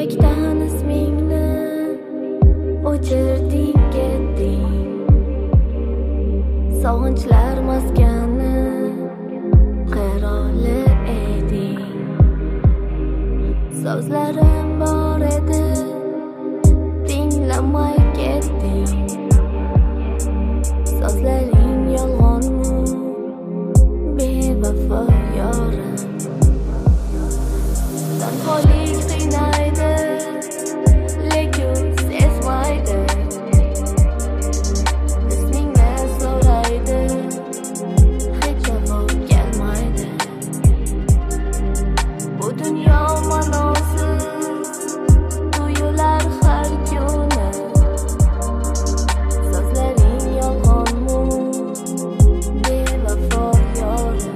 Yurakdan ismingni o'chirding ketding, sog'inchlar maskani qiroli eding. So'zlarim bor edi, tinglamay ketding. So'zlaring yolg'onmi, bevafo yorim. Tanholik qiynaydi, lekin sezmaydi. Ismingni so'raydi, hech javob kelmaydi. Bu dunyo ma'nosiz tuyular har kuni. So'zlaring yolg'onmi, bevafo yorim.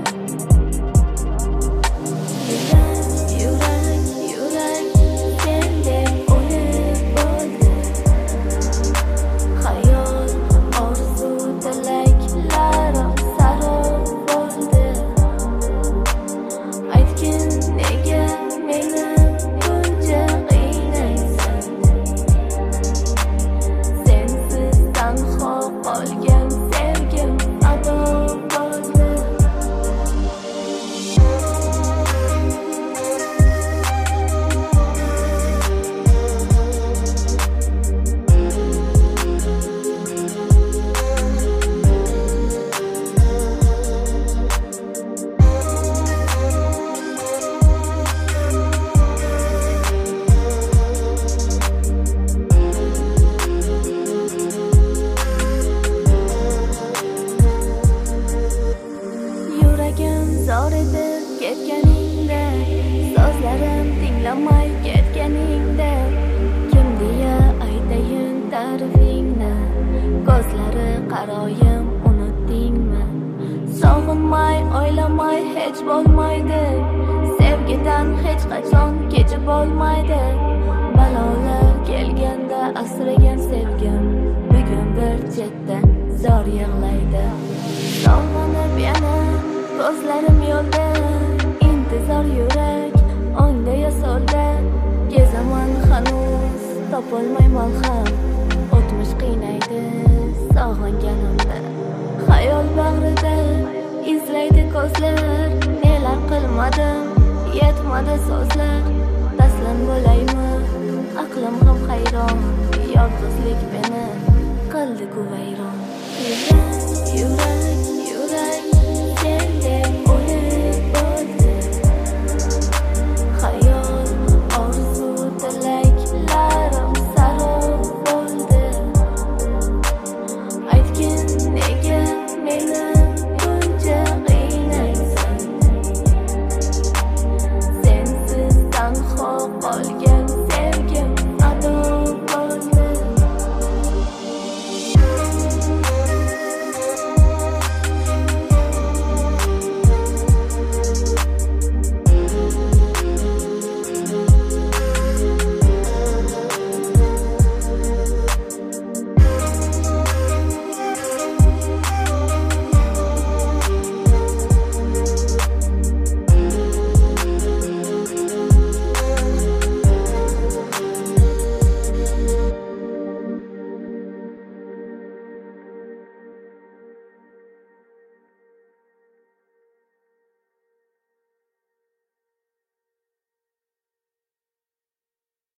Zor edi ketganingda, so'zlarim tinglamay ketganingda. Kim deya aytayin ta'rifingni, ko'zlari qaroyim unutdingmi? Sog'inmay, o'ylamay hech bo'lmaydi, sevgidan hech qachon kechib bo'lmaydi. Balolar kelganda asragan sevgim bugun bir chetda zor yig'laydi. Sog'inib yana ko'zlarim yo'lda, intizor yurak o'ngda ya so'lda. Gezaman hanuz, topolmay malham, o'tmish qiynaydi sog'inganimda. Xayol bag'rida izlaydi ko'zlar, nelar qilmadim, yetmadi so'zlar. Taslim bo'laymi, aqlim ham hayron, yolg'izlik meni qildi-ku vayron. Yurak